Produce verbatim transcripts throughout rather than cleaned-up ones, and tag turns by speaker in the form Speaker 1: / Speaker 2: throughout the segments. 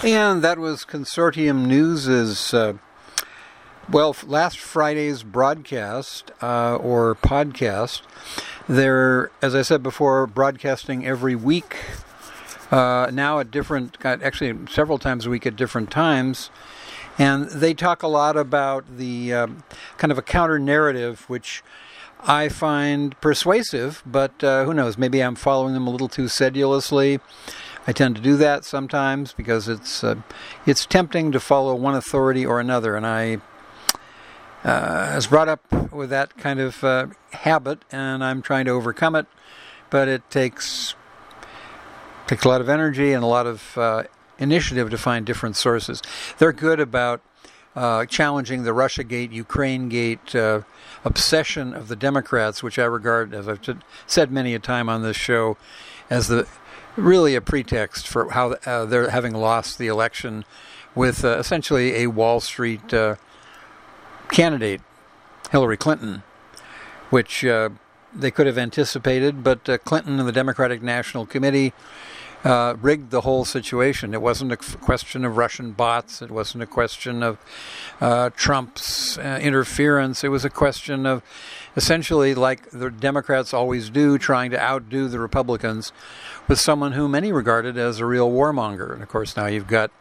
Speaker 1: And that was Consortium News' uh, well, last Friday's broadcast uh, or podcast. They're, as I said before, broadcasting every week. Uh, now at different, actually several times a week at different times. And they talk a lot about the um, kind of a counter narrative, which I find persuasive, but uh, who knows, maybe I'm following them a little too sedulously. I tend to do that sometimes because it's uh, it's tempting to follow one authority or another, and I uh, was brought up with that kind of uh, habit, and I'm trying to overcome it, but it takes takes a lot of energy and a lot of uh, initiative to find different sources. They're good about uh, challenging the Russiagate, Ukrainegate uh, obsession of the Democrats, which I regard, as I've t- said many a time on this show, as the really a pretext for how uh, they're having lost the election with uh, essentially a Wall Street uh, candidate, Hillary Clinton, which uh, they could have anticipated, but uh, Clinton and the Democratic National Committee uh, rigged the whole situation. It wasn't a f- question of Russian bots. It wasn't a question of uh, Trump's uh, interference. It was a question of essentially, like the Democrats always do, trying to outdo the Republicans with someone who many regarded as a real warmonger. And of course, now you've got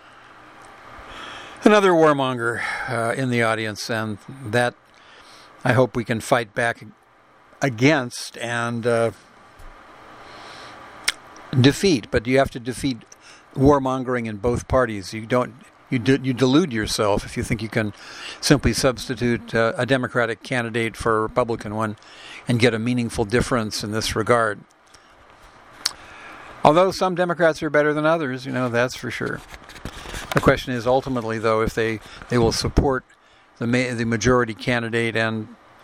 Speaker 1: another warmonger uh, in the audience, and that I hope we can fight back against and uh, defeat. But you have to defeat warmongering in both parties. You don't. You de- you delude yourself if you think you can simply substitute uh, a Democratic candidate for a Republican one and get a meaningful difference in this regard. Although some Democrats are better than others, you know, that's for sure. The question is ultimately, though, if they, they will support the ma- the majority candidate and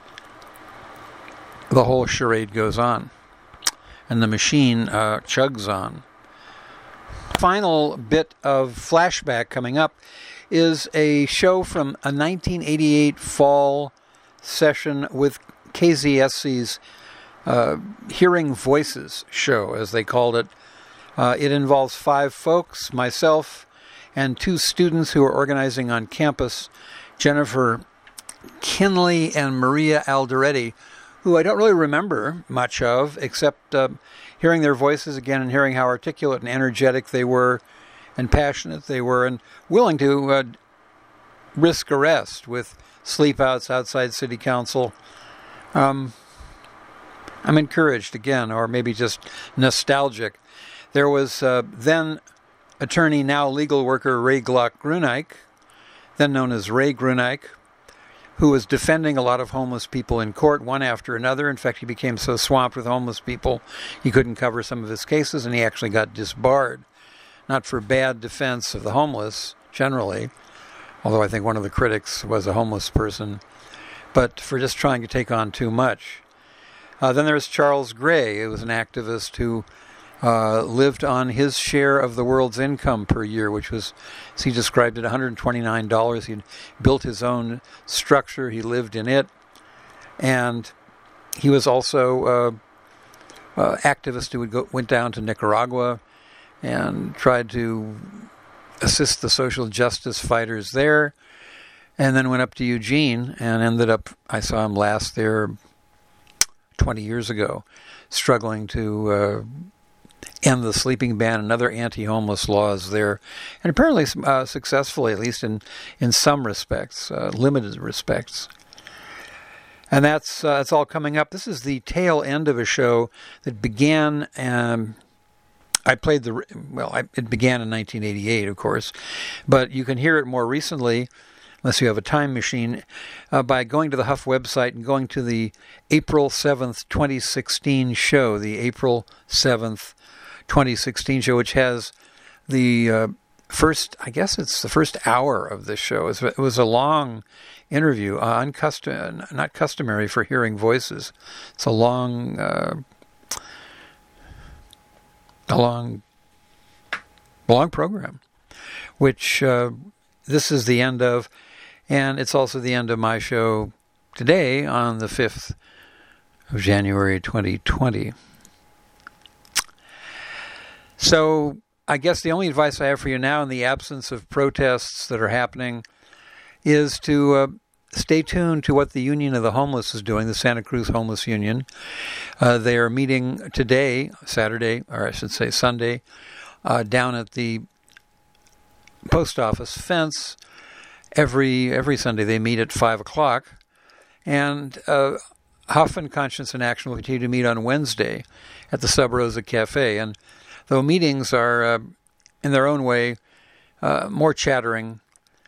Speaker 1: the whole charade goes on and the machine uh, chugs on. Final bit of flashback coming up is a show from a nineteen eighty-eight fall session with K Z S C's uh, Hearing Voices show, as they called it. Uh, it involves five folks, myself, and two students who are organizing on campus, Jennifer Kinley and Maria Alderetti, who I don't really remember much of, except uh, hearing their voices again and hearing how articulate and energetic they were and passionate they were and willing to uh, risk arrest with sleepouts outside City Council. Um, I'm encouraged again, or maybe just nostalgic. There was uh, then attorney, now legal worker Ray Glock Gruneich, then known as Ray Gruneich, who was defending a lot of homeless people in court, one after another. In fact, he became so swamped with homeless people, he couldn't cover some of his cases, and he actually got disbarred. Not for bad defense of the homeless, generally, although I think one of the critics was a homeless person, but for just trying to take on too much. Uh, then there's Charles Gray, who was an activist who uh, lived on his share of the world's income per year, which was, as he described it, one hundred twenty-nine dollars. He'd built his own structure. He lived in it. And he was also an uh, uh, activist who would go, went down to Nicaragua and tried to assist the social justice fighters there, and then went up to Eugene and ended up, I saw him last there twenty years ago, struggling to uh, end the sleeping ban and other anti-homeless laws there, and apparently uh, successfully, at least in, in some respects, uh, limited respects. And that's, uh, that's all coming up. This is the tail end of a show that began... Um, I played the, well, I, it began in nineteen eighty-eight, of course, but you can hear it more recently, unless you have a time machine, uh, by going to the Huff website and going to the April seventh, twenty sixteen show, the April seventh, twenty sixteen show, which has the uh, first, I guess it's the first hour of this show. It was a long interview, uh, uncustom, not customary for Hearing Voices. It's a long... Uh, A long, long program, which uh, this is the end of, and it's also the end of my show today on the fifth of January twenty twenty. So I guess the only advice I have for you now, in the absence of protests that are happening, is to uh, stay tuned to what the Union of the Homeless is doing, the Santa Cruz Homeless Union. Uh, they are meeting today, Saturday, or I should say Sunday, uh, down at the post office fence. Every every Sunday they meet at five o'clock. And uh, Huff and Conscience in Action will continue to meet on Wednesday at the Sub Rosa Cafe. And though meetings are, uh, in their own way, uh, more chattering,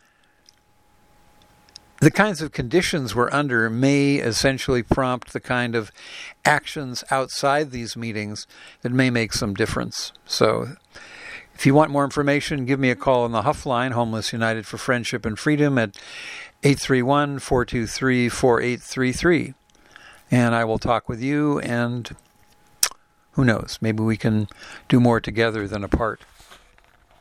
Speaker 1: the kinds of conditions we're under may essentially prompt the kind of actions outside these meetings that may make some difference. So if you want more information, give me a call on the Huff line, Homeless United for Friendship and Freedom, at eight three one, four two three, four eight three three. And I will talk with you, and who knows, maybe we can do more together than apart.